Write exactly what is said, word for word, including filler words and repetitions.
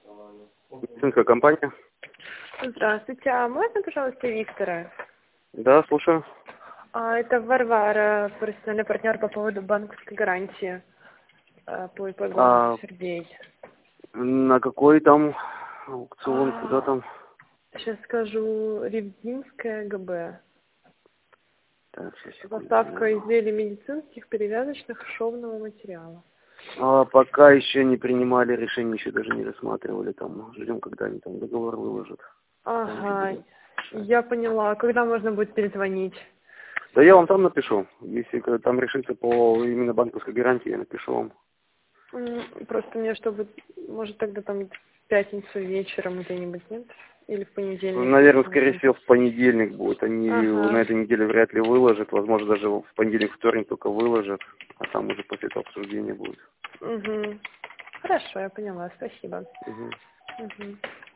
Медицинская компания. Здравствуйте, а можно, пожалуйста, Виктора? Да, слушаю. А, это Варвара, профессиональный партнер по поводу банковской гарантии а, по, по голосу А Сергей. на какой там аукцион, А, куда там? сейчас скажу, Ревдинская ГБ. Так, сейчас, секунду. Поставка изделий медицинских, перевязочных, шовного материала. А, пока еще не принимали решение, еще даже не рассматривали. Там ждем, когда они там договор выложат. Там уже Ага, будем. я поняла. Когда можно будет перезвонить? Да я вам там напишу. Если когда там решится по именно банковской гарантии, я напишу вам. М, Просто мне, чтобы, может, тогда там в пятницу вечером где-нибудь, нет? Или в понедельник? Наверное, скорее всего, в понедельник будет. Они на Ага. этой неделе вряд ли выложат. Возможно, даже в понедельник, вторник только выложат. А там уже после этого обсуждения будет. Угу. Хорошо, я поняла. Спасибо. Мгм. Угу.